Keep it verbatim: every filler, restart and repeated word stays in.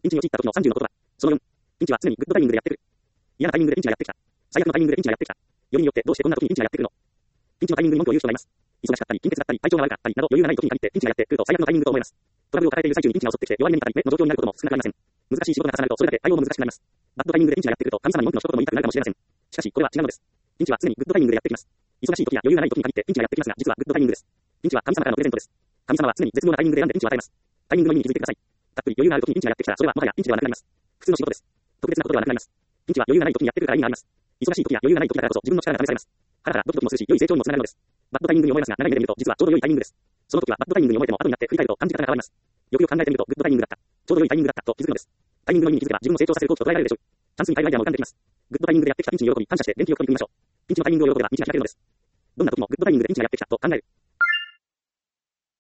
ピンチに陥った時のさんじゅうの言葉。そのよん、ピンチは常にグッドタイミングでやってくる。嫌なタイミングでピンチがやってきた。最悪のタイミングでピンチがやってきた。よりによってどうしてこんな時にピンチがやってくるの。ピンチのタイミングに文句を言う人がいます。忙しかったり、貧血だったり、体調が悪かったりなど余裕がない時に限ってピンチがやってくると最悪のタイミングと思います。トラブルを抱えている最中にピンチが襲ってきて弱い目にたり目の状況になることも少なくありません。難しい仕事が重なるとそれだけ対応も難しくなります。バッドタイミングでピンチがやってくると神様に文句の一言も言いたくなるかもしれません。しかしこれは違うのです。ピンチは常にグッドタイミングでやってきます。忙しい時や余裕がない時に限ってピンチがやってきますが実はグッドタイミングです。ピンチは神様からのプレゼントです。神様は常に絶妙なタイミングで選んでピンチを与えます。タイミングの意味に気づいてください。たっぷり余裕がある時にピンチがやってきたらそれはもはやピンチではなくなります。普通の仕事です。特別なことではなくなります。ピンチは余裕がない時にやってくるから意味があります。忙しい時や余裕がない時だからこそ自分の力が試されます。ハラハラドキドキもするし良い成長にもつながるのです。バッドタイミングに思いますが長い目で見ると実はちょうど良いタイミングです。その時はバッドタイミングに思えても後になって振り返ると感じ方が変わります。よくよく考えてみるとグッドタイミングだった。ちょうど良いタイミングだったと気づくのです。タイミングの意味に気づけば自分を成長させるコーチと捉えられるでしょう。チャンスに変えるアイデアも浮かんできます。グッドタイミングでやってきたピンチに喜び感謝して元気よく取り組みましょう。ピンチのタイミングを喜べばピンチが開けるのです。どんな時もグッドタイミングでピンチがやってきたと考える。